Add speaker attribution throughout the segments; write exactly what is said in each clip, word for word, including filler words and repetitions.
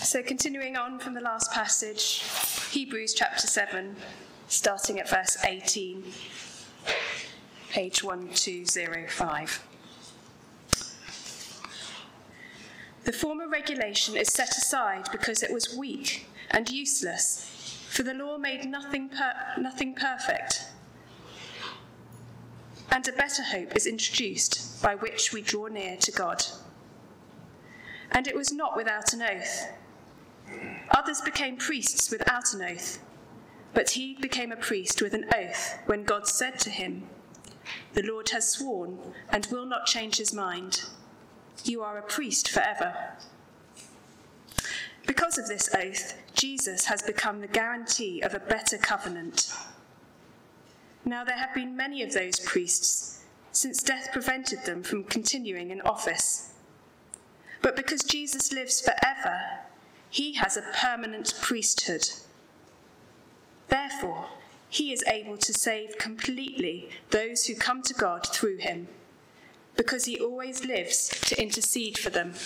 Speaker 1: So continuing on from the last passage, Hebrews chapter seven, starting at verse eighteen, page one two zero five. The former regulation is set aside because it was weak and useless, for the law made nothing per- nothing perfect. And a better hope is introduced, by which we draw near to God. And it was not without an oath. Others became priests without an oath, but he became a priest with an oath when God said to him, "The Lord has sworn and will not change his mind. You are a priest forever." Because of this oath, Jesus has become the guarantee of a better covenant. Now there have been many of those priests, since death prevented them from continuing in office. But because Jesus lives forever, he has a permanent priesthood. Therefore, he is able to save completely those who come to God through him, because he always lives to intercede for them.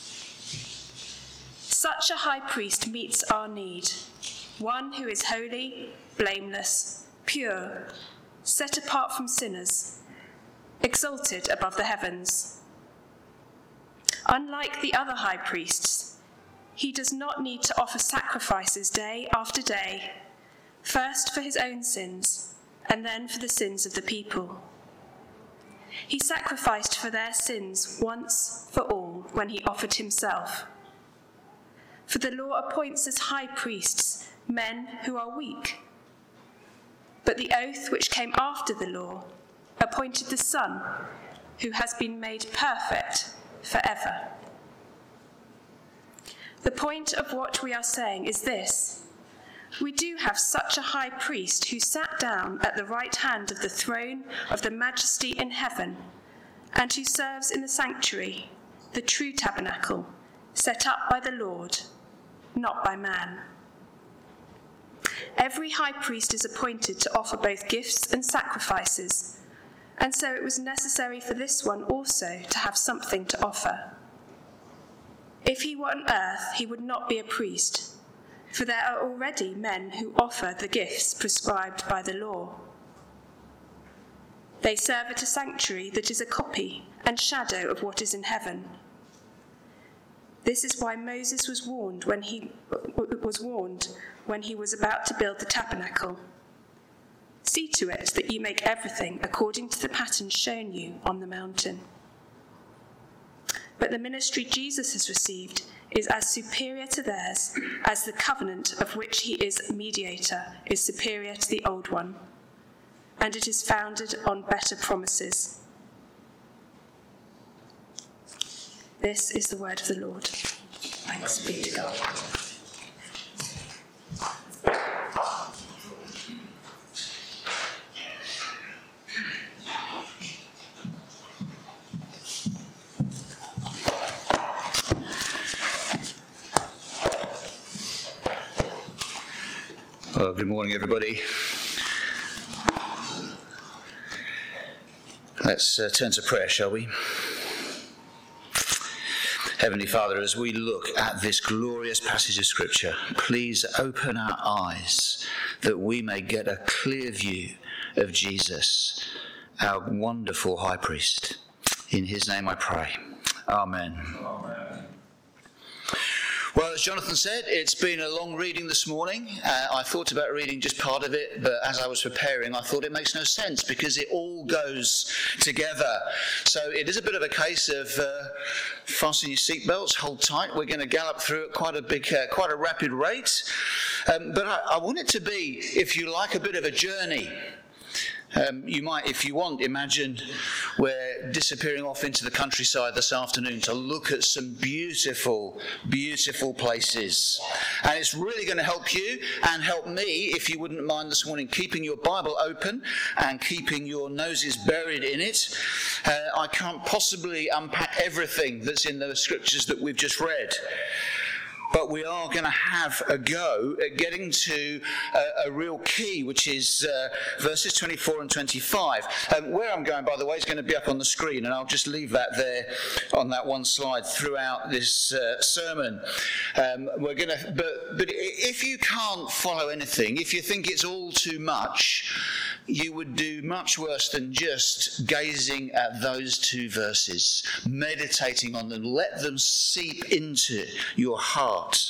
Speaker 1: Such a high priest meets our need, one who is holy, blameless, pure, set apart from sinners, exalted above the heavens. Unlike the other high priests, he does not need to offer sacrifices day after day, first for his own sins and then for the sins of the people. He sacrificed for their sins once for all when he offered himself. For the law appoints as high priests men who are weak. But the oath which came after the law appointed the Son, who has been made perfect forever. The point of what we are saying is this: we do have such a high priest who sat down at the right hand of the throne of the majesty in heaven, and who serves in the sanctuary, the true tabernacle, set up by the Lord, not by man. Every high priest is appointed to offer both gifts and sacrifices, and so it was necessary for this one also to have something to offer. If he were on earth, he would not be a priest, for there are already men who offer the gifts prescribed by the law. They serve at a sanctuary that is a copy and shadow of what is in heaven. This is why Moses was warned when he was warned when he was about to build the tabernacle. See to it that you make everything according to the pattern shown you on the mountain. But the ministry Jesus has received is as superior to theirs as the covenant of which he is mediator is superior to the old one, and it is founded on better promises. This is the word of the Lord. Thanks be to God.
Speaker 2: Well, good morning, everybody. Let's uh, turn to prayer, shall we? Heavenly Father, as we look at this glorious passage of Scripture, please open our eyes that we may get a clear view of Jesus, our wonderful high priest. In his name I pray. Amen. Amen. Well, as Jonathan said, it's been a long reading this morning. Uh, I thought about reading just part of it, but as I was preparing, I thought it makes no sense because it all goes together. So it is a bit of a case of uh, fasten your seatbelts, hold tight. We're going to gallop through at quite a big, uh, quite a rapid rate. Um, but I, I want it to be, if you like, a bit of a journey. Um, you might, if you want, imagine we're disappearing off into the countryside this afternoon to look at some beautiful, beautiful places. And it's really going to help you and help me, if you wouldn't mind this morning, keeping your Bible open and keeping your noses buried in it. Uh, I can't possibly unpack everything that's in those scriptures that we've just read. but we are going to have a go at getting to a, a real key, which is uh, verses twenty-four and twenty-five. Um, where I'm going, by the way, is going to be up on the screen, and I'll just leave that there on that one slide throughout this uh, sermon. Um, we're going to, but but if you can't follow anything, if you think it's all too much, you would do much worse than just gazing at those two verses, meditating on them, let them seep into your heart.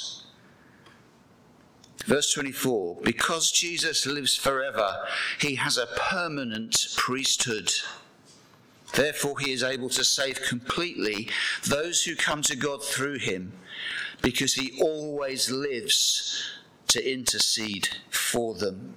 Speaker 2: Verse twenty-four, because Jesus lives forever, he has a permanent priesthood. Therefore, he is able to save completely those who come to God through him, because he always lives to intercede for them.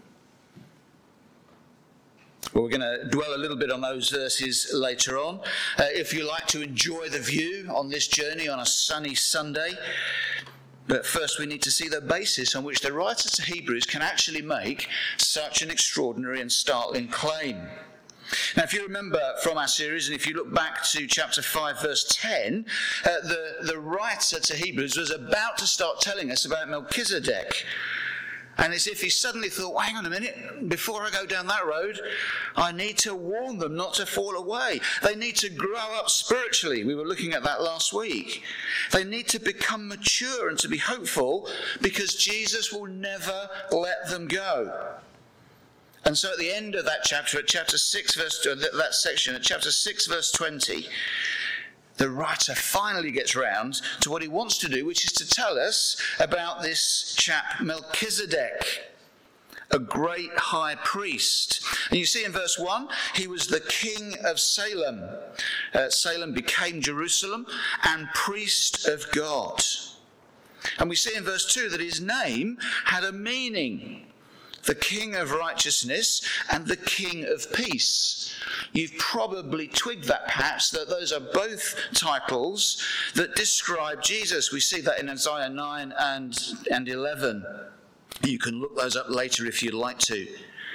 Speaker 2: Well, we're going to dwell a little bit on those verses later on. Uh, if you like to enjoy the view on this journey on a sunny Sunday, but first we need to see the basis on which the writer to Hebrews can actually make such an extraordinary and startling claim. Now, if you remember from our series, and if you look back to chapter five, verse ten, uh, the, the writer to Hebrews was about to start telling us about Melchizedek. And as if he suddenly thought, well, hang on a minute, before I go down that road, I need to warn them not to fall away. They need to grow up spiritually. We were looking at that last week. They need to become mature and to be hopeful, because Jesus will never let them go. And so at the end of that chapter, at chapter six, verse, that section, at chapter six, verse twenty, the writer finally gets round to what he wants to do, which is to tell us about this chap Melchizedek, a great high priest. And you see in verse one, he was the king of Salem. Uh, Salem became Jerusalem, and priest of God. And we see in verse two that his name had a meaning. The King of Righteousness and the King of Peace. You've probably twigged that perhaps, that those are both titles that describe Jesus. We see that in Isaiah nine and, and eleven. You can look those up later if you'd like to.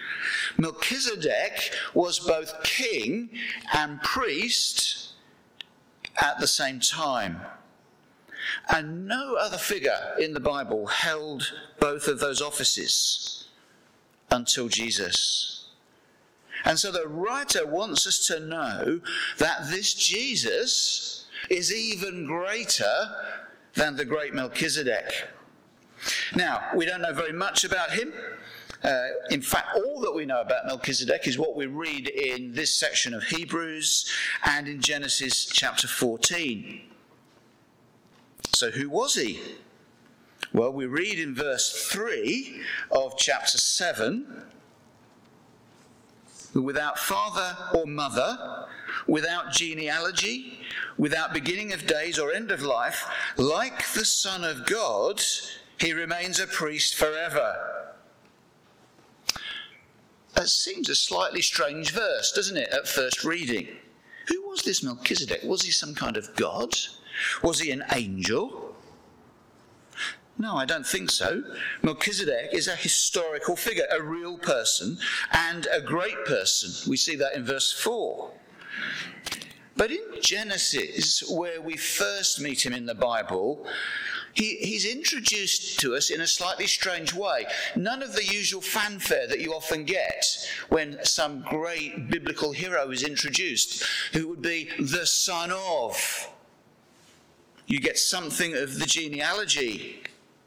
Speaker 2: Melchizedek was both king and priest at the same time. And no other figure in the Bible held both of those offices until Jesus. And so the writer wants us to know that this Jesus is even greater than the great Melchizedek. Now, we don't know very much about him. Uh, in fact, all that we know about Melchizedek is what we read in this section of Hebrews and in Genesis chapter fourteen. So who was he? Well, we read in verse three of chapter seven, without father or mother, without genealogy, without beginning of days or end of life, like the Son of God, he remains a priest forever. That seems a slightly strange verse, doesn't it, at first reading? Who was this Melchizedek? Was he some kind of god? Was he an angel? No, I don't think so. Melchizedek is a historical figure, a real person, and a great person. We see that in verse four. But in Genesis, where we first meet him in the Bible, he, he's introduced to us in a slightly strange way. None of the usual fanfare that you often get when some great biblical hero is introduced, who would be the son of. You get something of the genealogy.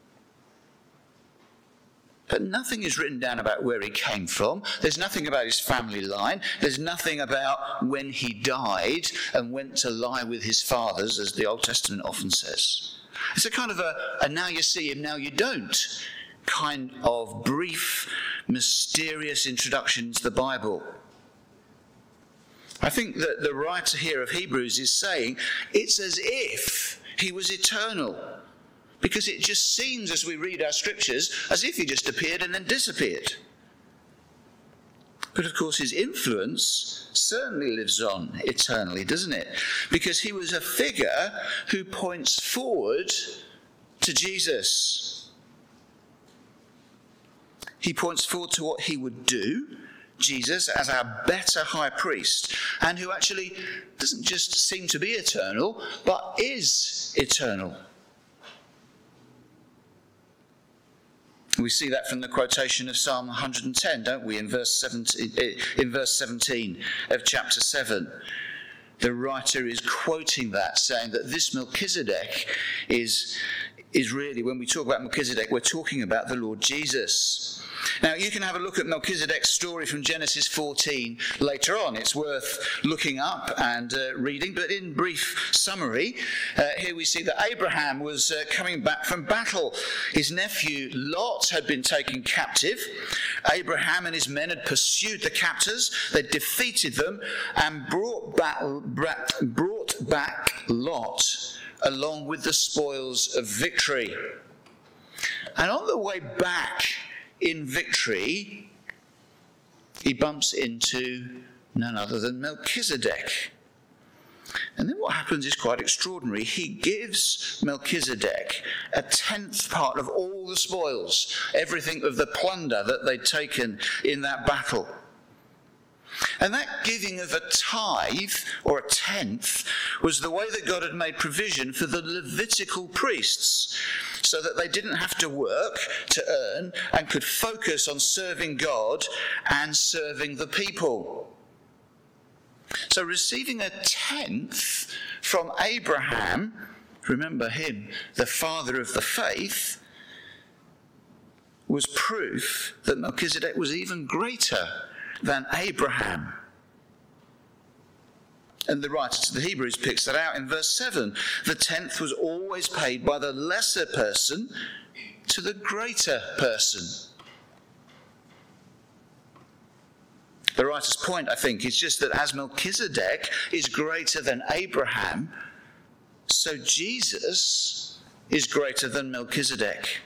Speaker 2: But nothing is written down about where he came from. There's nothing about his family line. There's nothing about when he died and went to lie with his fathers, as the Old Testament often says. It's a kind of a, a now you see him, now you don't kind of brief, mysterious introduction to the Bible. I think that the writer here of Hebrews is saying it's as if he was eternal. Because it just seems, as we read our scriptures, as if he just appeared and then disappeared. But of course his influence certainly lives on eternally, doesn't it? Because he was a figure who points forward to Jesus. He points forward to what he would do, Jesus as our better high priest, and who actually doesn't just seem to be eternal, but is eternal. We see that from the quotation of Psalm one hundred ten, don't we, in verse seventeen, in verse seventeen of chapter seven. The writer is quoting that, saying that this Melchizedek is, is really, when we talk about Melchizedek, we're talking about the Lord Jesus. Now, you can have a look at Melchizedek's story from Genesis fourteen later on. It's worth looking up and uh, reading. But in brief summary, uh, here we see that Abraham was uh, coming back from battle. His nephew Lot had been taken captive. Abraham and his men had pursued the captors. They defeated them and brought back, brought back Lot along with the spoils of victory. And on the way back in victory, he bumps into none other than Melchizedek. And then what happens is quite extraordinary. He gives Melchizedek a tenth part of all the spoils, everything of the plunder that they'd taken in that battle. And that giving of a tithe, or a tenth, was the way that God had made provision for the Levitical priests, so that they didn't have to work to earn and could focus on serving God and serving the people. So receiving a tenth from Abraham, remember him, the father of the faith, was proof that Melchizedek was even greater than Abraham. And the writer to the Hebrews picks that out in verse seven. The tenth was always paid by the lesser person to the greater person. The writer's point, I think, is just that as Melchizedek is greater than Abraham, so Jesus is greater than Melchizedek.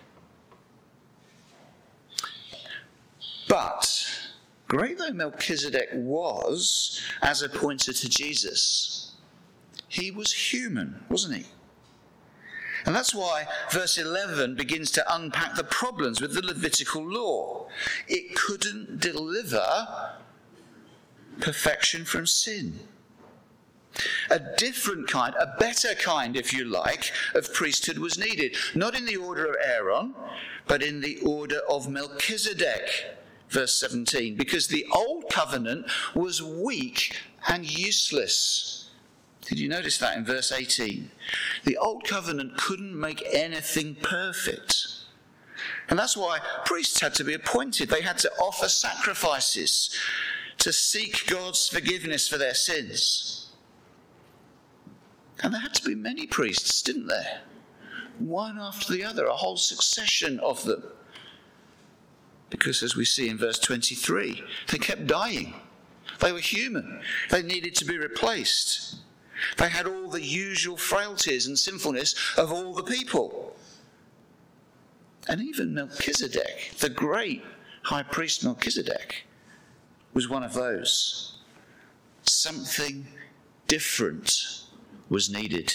Speaker 2: But great though Melchizedek was as a pointer to Jesus, he was human, wasn't he? And that's why verse eleven begins to unpack the problems with the Levitical law. It couldn't deliver perfection from sin. A different kind, a better kind, if you like, of priesthood was needed. Not in the order of Aaron, but in the order of Melchizedek. Verse seventeen, because the old covenant was weak and useless. Did you notice that in verse eighteen? The old covenant couldn't make anything perfect. And that's why priests had to be appointed. They had to offer sacrifices to seek God's forgiveness for their sins. And there had to be many priests, didn't there? One after the other, a whole succession of them. Because as we see in verse twenty-three, they kept dying. They were human. They needed to be replaced. They had all the usual frailties and sinfulness of all the people. And even Melchizedek, the great high priest Melchizedek, was one of those. Something different was needed.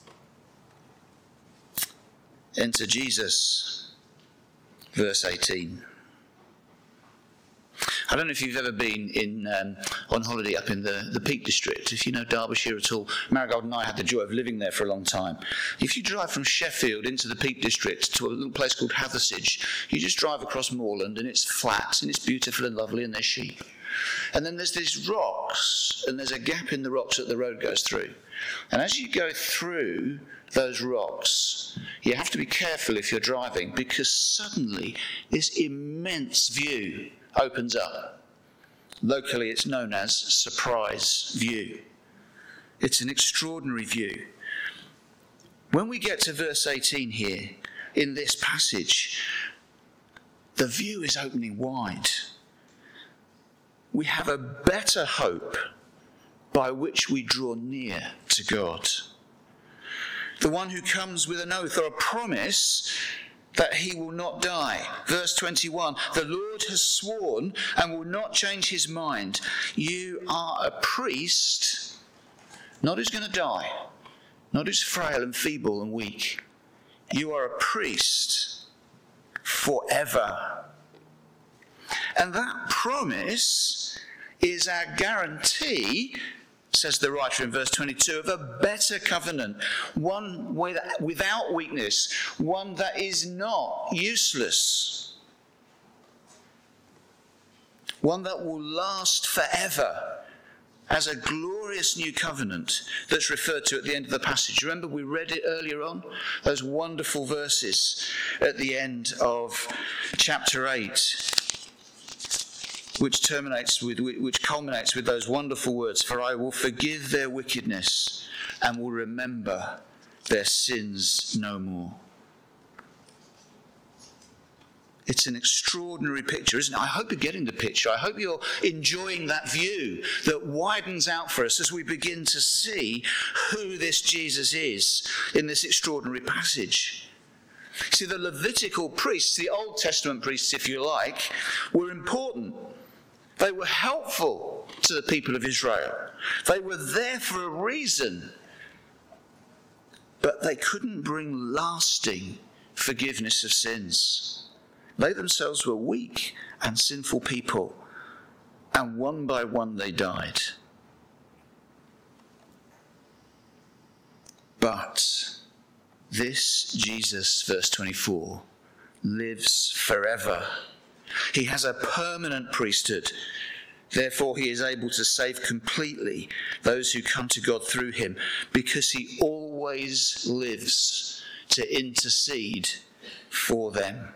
Speaker 2: Enter Jesus, verse eighteen. I don't know if you've ever been in um, on holiday up in the, the Peak District. If you know Derbyshire at all, Marigold and I had the joy of living there for a long time. If you drive from Sheffield into the Peak District to a little place called Hathersage, you just drive across moorland and it's flat and it's beautiful and lovely and there's sheep. And then there's these rocks and there's a gap in the rocks that the road goes through. And as you go through those rocks, you have to be careful if you're driving, because suddenly this immense view opens up. Locally it's known as Surprise View. It's an extraordinary view. When we get to verse eighteen here, in this passage, the view is opening wide. We have a better hope by which we draw near to God. The one who comes with an oath or a promise that he will not die. Verse twenty-one, the Lord has sworn and will not change his mind. You are a priest, not who's going to die, not who's frail and feeble and weak. You are a priest forever. And that promise is our guarantee, says the writer in verse twenty-two, of a better covenant, one without weakness, one that is not useless. one that will last forever, as a glorious new covenant that's referred to at the end of the passage. Remember, we read it earlier on, those wonderful verses at the end of chapter eight, which terminates with, which culminates with those wonderful words, "For I will forgive their wickedness and will remember their sins no more." It's an extraordinary picture, isn't it? I hope you're getting the picture. I hope you're enjoying that view that widens out for us as we begin to see who this Jesus is in this extraordinary passage. See, the Levitical priests, the Old Testament priests, if you like, were important. They were helpful to the people of Israel. They were there for a reason. But they couldn't bring lasting forgiveness of sins. They themselves were weak and sinful people, and one by one they died. But this Jesus, verse twenty-four, lives forever. He has a permanent priesthood. Therefore, he is able to save completely those who come to God through him, because he always lives to intercede for them.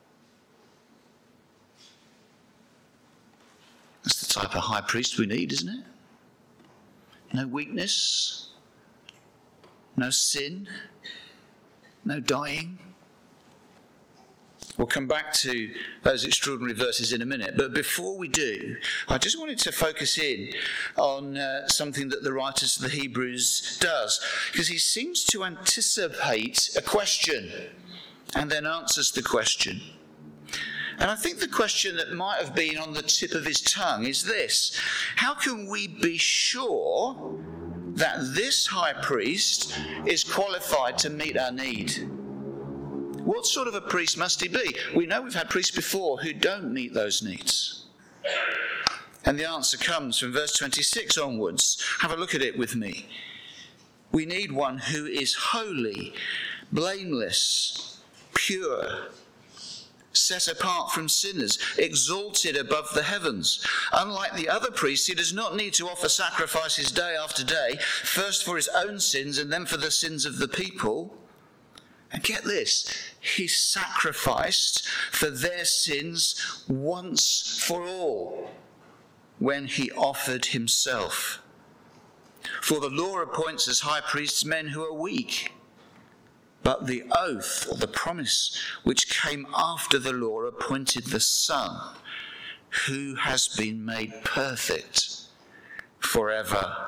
Speaker 2: That's the type of high priest we need, isn't it? No weakness, no sin, no dying. We'll come back to those extraordinary verses in a minute. But before we do, I just wanted to focus in on uh, something that the writer of the Hebrews does, because he seems to anticipate a question and then answers the question. And I think the question that might have been on the tip of his tongue is this: how can we be sure that this high priest is qualified to meet our need? What sort of a priest must he be? We know we've had priests before who don't meet those needs. And the answer comes from verse twenty-six onwards. Have a look at it with me. We need one who is holy, blameless, pure, set apart from sinners, exalted above the heavens. Unlike the other priests, he does not need to offer sacrifices day after day, first for his own sins and then for the sins of the people. And get this, he sacrificed for their sins once for all when he offered himself. For the law appoints as high priests men who are weak. But the oath, or the promise, which came after the law appointed the Son, who has been made perfect forever.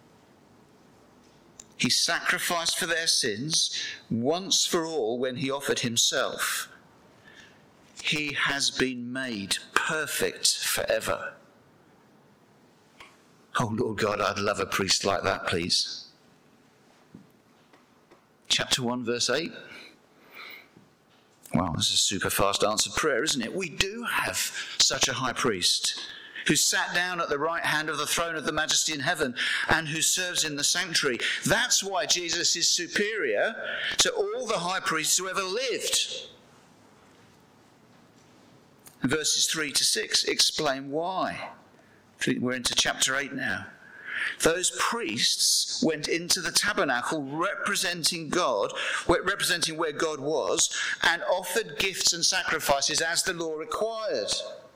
Speaker 2: He sacrificed for their sins once for all when he offered himself. He has been made perfect forever. Oh, Lord God, I'd love a priest like that, please. Chapter one, verse eight. Well, this is a super fast answered prayer, isn't it? We do have such a high priest who sat down at the right hand of the throne of the majesty in heaven and who serves in the sanctuary. That's why Jesus is superior to all the high priests who ever lived. Verses three to six explain why. We're into chapter eight now. Those priests went into the tabernacle representing God, representing where God was, and offered gifts and sacrifices as the law required.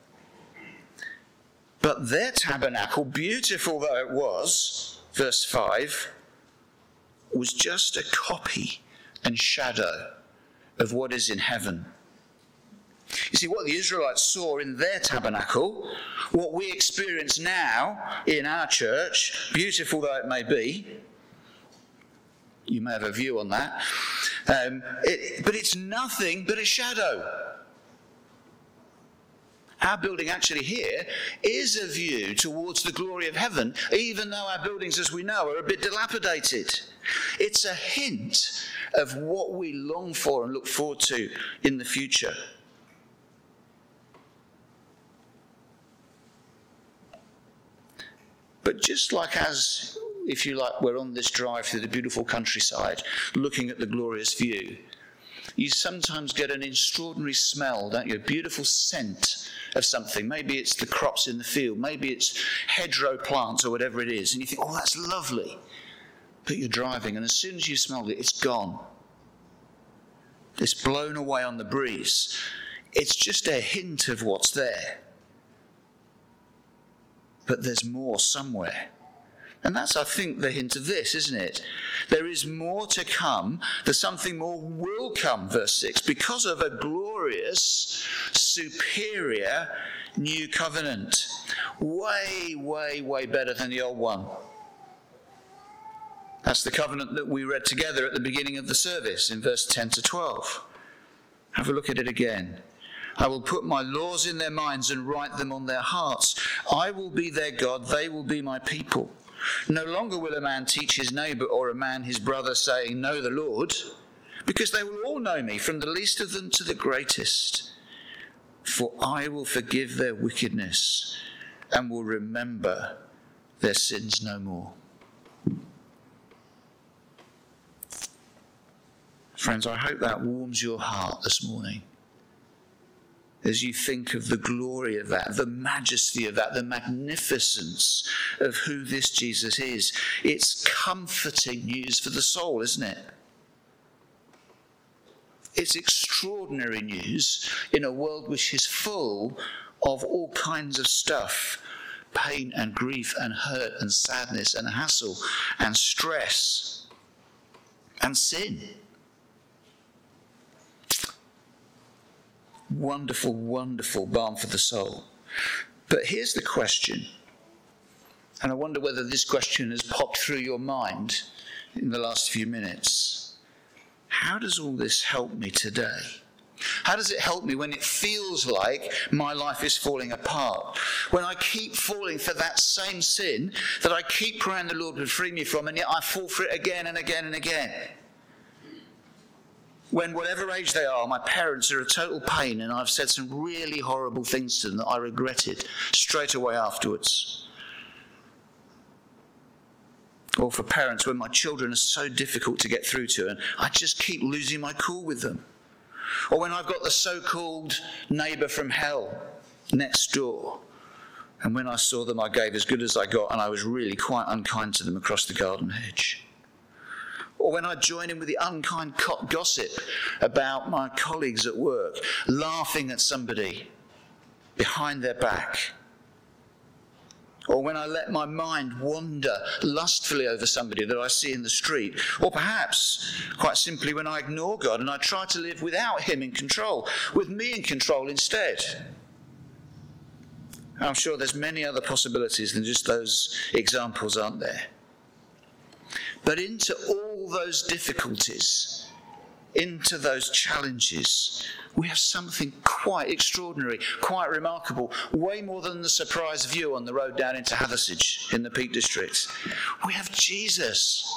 Speaker 2: But their tabernacle, beautiful though it was, verse five, was just a copy and shadow of what is in heaven. You see, what the Israelites saw in their tabernacle, what we experience now in our church, beautiful though it may be, you may have a view on that, um, it, but it's nothing but a shadow. Our building actually here is a view towards the glory of heaven, even though our buildings, as we know, are a bit dilapidated. It's a hint of what we long for and look forward to in the future. But just like as, if you like, we're on this drive through the beautiful countryside, looking at the glorious view, you sometimes get an extraordinary smell, don't you? A beautiful scent of something. Maybe it's the crops in the field. Maybe it's hedgerow plants or whatever it is. And you think, oh, that's lovely. But you're driving, and as soon as you smelled it, it's gone. It's blown away on the breeze. It's just a hint of what's there. But there's more somewhere. And that's, I think, the hint of this, isn't it? There is more to come. There's something more will come, verse six, because of a glorious, superior new covenant. Way, way, way better than the old one. That's the covenant that we read together at the beginning of the service in verse ten to twelve. Have a look at it again. I will put my laws in their minds and write them on their hearts. I will be their God, they will be my people. No longer will a man teach his neighbour or a man his brother, saying, know the Lord, because they will all know me, from the least of them to the greatest. For I will forgive their wickedness and will remember their sins no more. Friends, I hope that warms your heart this morning as you think of the glory of that, the majesty of that, the magnificence of who this Jesus is. It's comforting news for the soul, isn't it? It's extraordinary news in a world which is full of all kinds of stuff. Pain and grief and hurt and sadness and hassle and stress and sin. Wonderful, wonderful balm for the soul. But here's the question, and I wonder whether this question has popped through your mind in the last few minutes. How does all this help me today? How does it help me when it feels like my life is falling apart? When I keep falling for that same sin that I keep praying the Lord would free me from, and yet I fall for it again and again and again? When, whatever age they are, my parents are a total pain and I've said some really horrible things to them that I regretted straight away afterwards. Or for parents, when my children are so difficult to get through to and I just keep losing my cool with them. Or when I've got the so-called neighbour from hell next door, and when I saw them I gave as good as I got and I was really quite unkind to them across the garden hedge. Or when I join in with the unkind gossip about my colleagues at work, laughing at somebody behind their back. Or when I let my mind wander lustfully over somebody that I see in the street. Or perhaps, quite simply, when I ignore God and I try to live without him in control, with me in control instead. I'm sure there's many other possibilities than just those examples, aren't there? But into all those difficulties, into those challenges, we have something quite extraordinary, quite remarkable, way more than the surprise view on the road down into Hathersage in the Peak District. We have Jesus.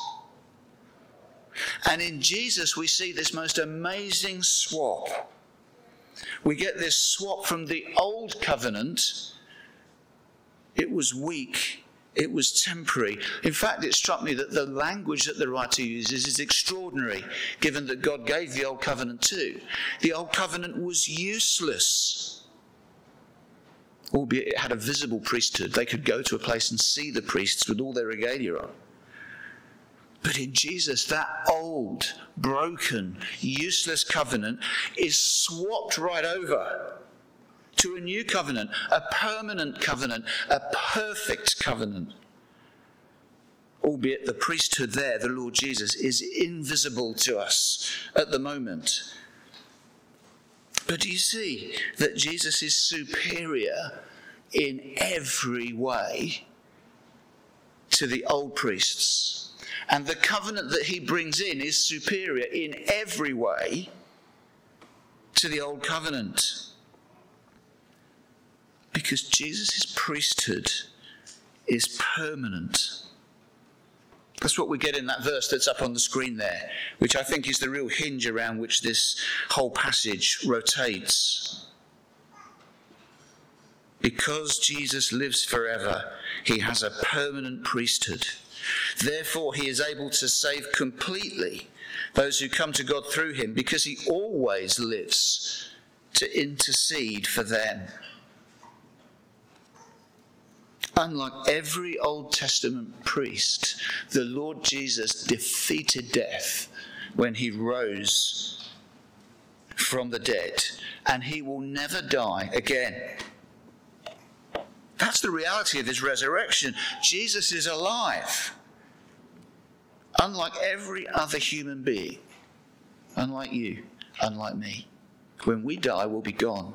Speaker 2: And in Jesus we see this most amazing swap. We get this swap from the old covenant. It was weak. It was temporary. In fact, it struck me that the language that the writer uses is extraordinary, given that God gave the Old Covenant too. The Old Covenant was useless, albeit it had a visible priesthood. They could go to a place and see the priests with all their regalia on. But in Jesus, that old, broken, useless covenant is swapped right over to a new covenant, a permanent covenant, a perfect covenant. Albeit the priesthood there, the Lord Jesus, is invisible to us at the moment. But do you see that Jesus is superior in every way to the old priests? And the covenant that he brings in is superior in every way to the old covenant. Because Jesus' priesthood is permanent. That's what we get in that verse that's up on the screen there, which I think is the real hinge around which this whole passage rotates. Because Jesus lives forever, he has a permanent priesthood. Therefore, he is able to save completely those who come to God through him, because he always lives to intercede for them. Unlike every Old Testament priest, the Lord Jesus defeated death when he rose from the dead, and he will never die again. That's the reality of his resurrection. Jesus is alive. Unlike every other human being, unlike you, unlike me. When we die, we'll be gone.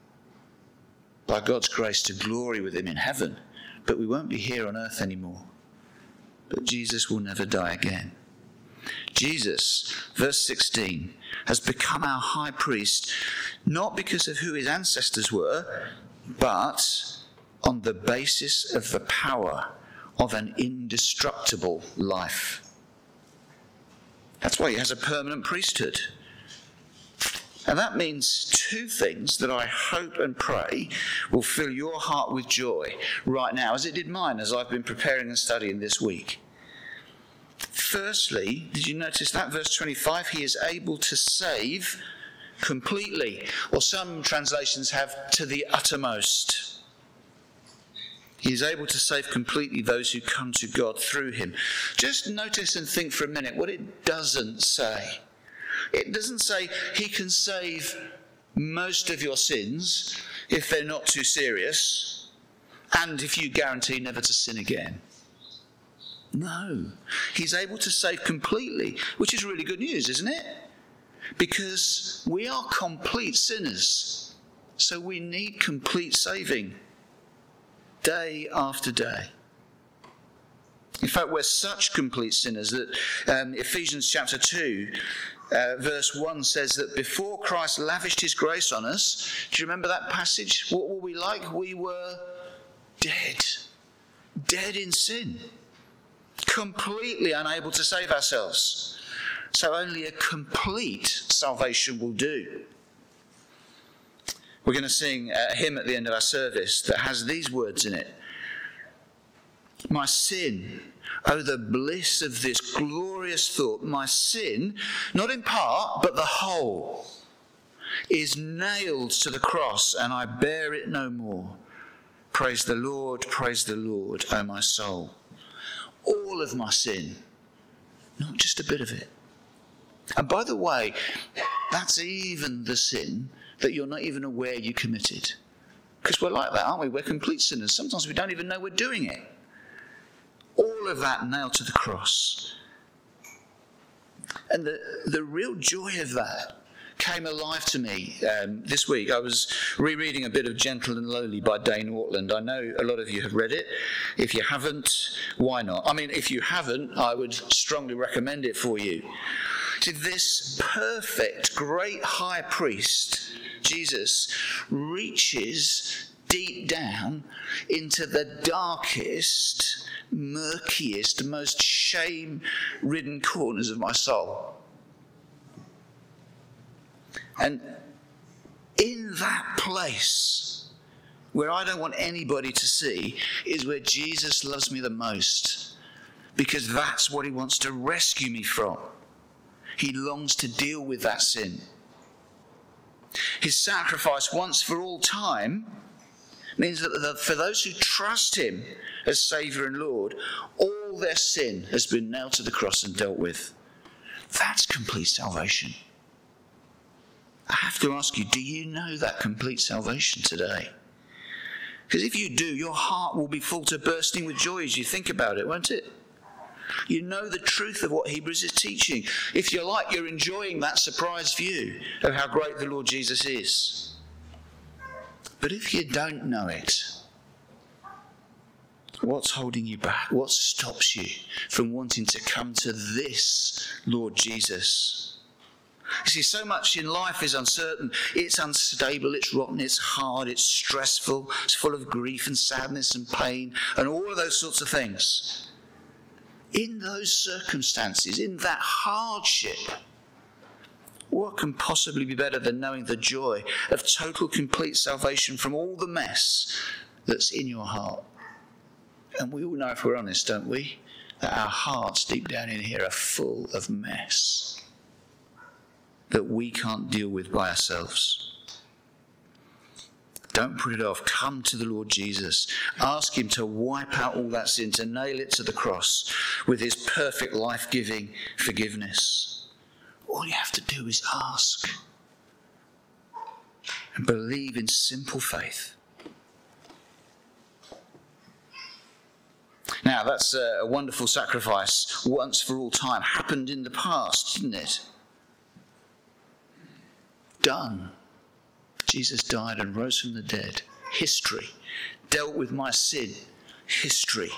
Speaker 2: By God's grace to glory with him in heaven. But we won't be here on earth anymore. But Jesus will never die again. Jesus, verse sixteen, has become our high priest, not because of who his ancestors were, but on the basis of the power of an indestructible life. That's why he has a permanent priesthood. And that means two things that I hope and pray will fill your heart with joy right now, as it did mine as I've been preparing and studying this week. Firstly, did you notice that verse twenty-five? He is able to save completely, or some translations have to the uttermost. He is able to save completely those who come to God through him. Just notice and think for a minute what it doesn't say. It doesn't say he can save most of your sins if they're not too serious, and if you guarantee never to sin again. No, he's able to save completely, which is really good news, isn't it? Because we are complete sinners, so we need complete saving day after day. In fact, we're such complete sinners that um, Ephesians chapter two, uh, verse one says that before Christ lavished his grace on us, do you remember that passage? What were we like? We were dead. Dead in sin. Completely unable to save ourselves. So only a complete salvation will do. We're going to sing a hymn at the end of our service that has these words in it. My sin, oh the bliss of this glorious thought, my sin, not in part, but the whole, is nailed to the cross, and I bear it no more. Praise the Lord, praise the Lord, O my soul. All of my sin, not just a bit of it. And by the way, that's even the sin that you're not even aware you committed. Because we're like that, aren't we? We're complete sinners. Sometimes we don't even know we're doing it. All of that nailed to the cross. And the, the real joy of that came alive to me um, this week. I was rereading a bit of Gentle and Lowly by Dane Ortland. I know a lot of you have read it. If you haven't, why not? I mean, if you haven't, I would strongly recommend it for you. See, this perfect, great high priest, Jesus, reaches deep down into the darkest, murkiest, most shame-ridden corners of my soul. And in that place, where I don't want anybody to see, is where Jesus loves me the most, because that's what he wants to rescue me from. He longs to deal with that sin. His sacrifice once for all time means that for those who trust him as Saviour and Lord, all their sin has been nailed to the cross and dealt with. That's complete salvation. I have to ask you, do you know that complete salvation today? Because if you do, your heart will be full to bursting with joy as you think about it, won't it? You know the truth of what Hebrews is teaching. If you're like, you're enjoying that surprise view of how great the Lord Jesus is. But if you don't know it, what's holding you back? What stops you from wanting to come to this Lord Jesus? You see, so much in life is uncertain. It's unstable, it's rotten, it's hard, it's stressful, it's full of grief and sadness and pain and all of those sorts of things. In those circumstances, in that hardship, what can possibly be better than knowing the joy of total, complete salvation from all the mess that's in your heart? And we all know, if we're honest, don't we, that our hearts deep down in here are full of mess. that we can't deal with by ourselves. Don't put it off. Come to the Lord Jesus. Ask him to wipe out all that sin, to nail it to the cross with his perfect life-giving forgiveness. All you have to do is ask and believe in simple faith. Now, that's a wonderful sacrifice once for all time. Happened in the past, didn't it? Done. Jesus died and rose from the dead. History. Dealt with my sin. History.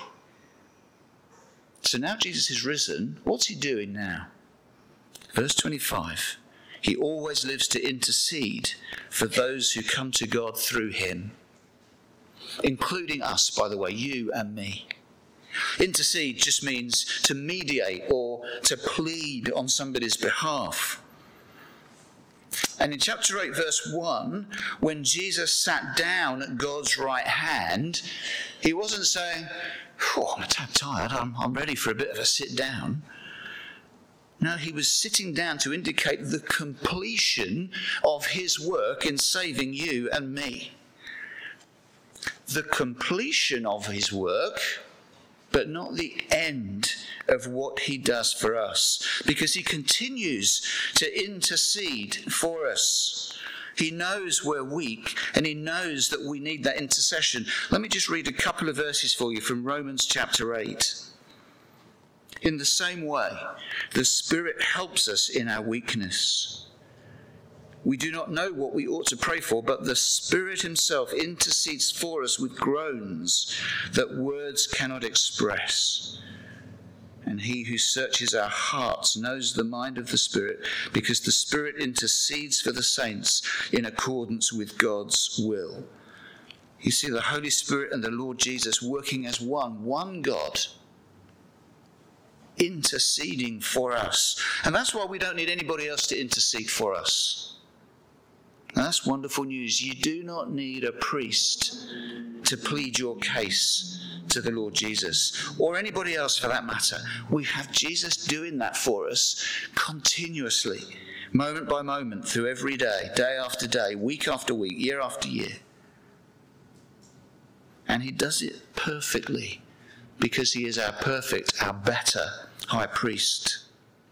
Speaker 2: So now Jesus is risen. What's he doing now? Verse twenty-five. He always lives to intercede for those who come to God through him. Including us, by the way, you and me. Intercede just means to mediate or to plead on somebody's behalf. And in chapter eight, verse one, when Jesus sat down at God's right hand, he wasn't saying, oh, I'm a tad tired, I'm, I'm ready for a bit of a sit down. No, he was sitting down to indicate the completion of his work in saving you and me. The completion of his work, but not the end of what he does for us, because he continues to intercede for us. He knows we're weak, and he knows that we need that intercession. Let me just read a couple of verses for you from Romans chapter eight. In the same way, the Spirit helps us in our weakness. We do not know what we ought to pray for, but the Spirit himself intercedes for us with groans that words cannot express. And he who searches our hearts knows the mind of the Spirit, because the Spirit intercedes for the saints in accordance with God's will. You see the Holy Spirit and the Lord Jesus working as one, one God, interceding for us. And that's why we don't need anybody else to intercede for us. And that's wonderful news. You do not need a priest to plead your case to the Lord Jesus, or anybody else for that matter. We have Jesus doing that for us continuously, moment by moment, through every day, day after day, week after week, year after year. And he does it perfectly, because he is our perfect, our better high priest.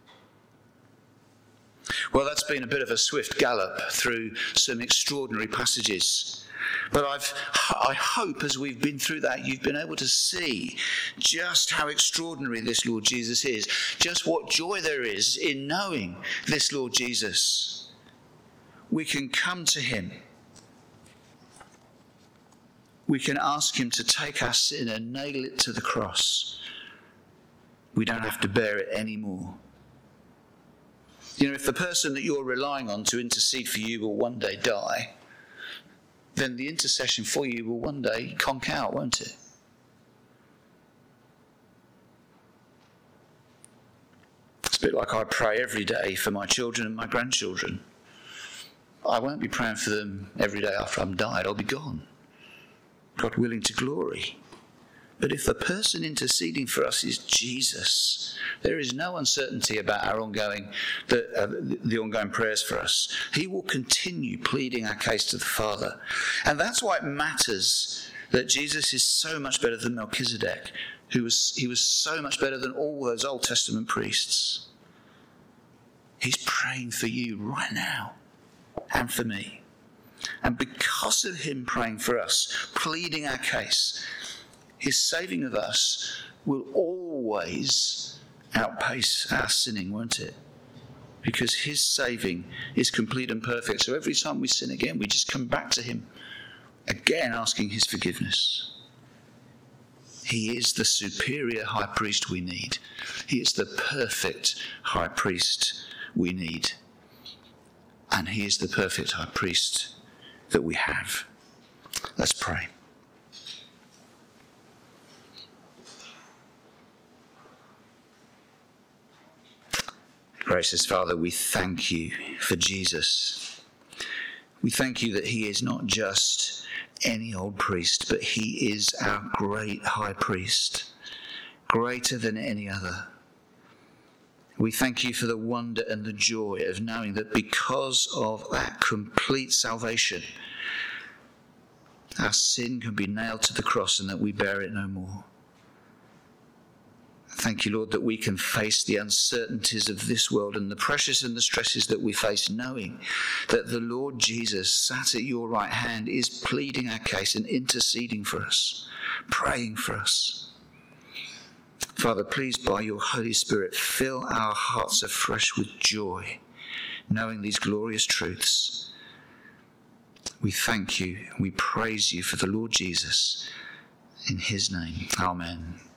Speaker 2: Well, that's been a bit of a swift gallop through some extraordinary passages. But I've, I hope as we've been through that, you've been able to see just how extraordinary this Lord Jesus is. Just what joy there is in knowing this Lord Jesus. We can come to him. We can ask him to take our sin and nail it to the cross. We don't have to bear it anymore. You know, if the person that you're relying on to intercede for you will one day die, then the intercession for you will one day conk out, won't it? It's a bit like I pray every day for my children and my grandchildren. I won't be praying for them every day after I'm died. I'll be gone, God willing, to glory. But if the person interceding for us is Jesus, there is no uncertainty about our ongoing, the, uh, the ongoing prayers for us. He will continue pleading our case to the Father. And that's why it matters that Jesus is so much better than Melchizedek, who was, he was so much better than all those Old Testament priests. He's praying for you right now and for me. And because of him praying for us, pleading our case, his saving of us will always outpace our sinning, won't it? Because his saving is complete and perfect. So every time we sin again, we just come back to him again, asking his forgiveness. He is the superior high priest we need. He is the perfect high priest we need. And he is the perfect high priest that we have. Let's pray. Gracious Father, we thank you for Jesus. We thank you that he is not just any old priest, but he is our great high priest, greater than any other. We thank you for the wonder and the joy of knowing that because of that complete salvation, our sin can be nailed to the cross and that we bear it no more. Thank you, Lord, that we can face the uncertainties of this world and the pressures and the stresses that we face, knowing that the Lord Jesus, sat at your right hand, is pleading our case and interceding for us, praying for us. Father, please, by your Holy Spirit, fill our hearts afresh with joy, knowing these glorious truths. We thank you, we praise you for the Lord Jesus. In his name, amen.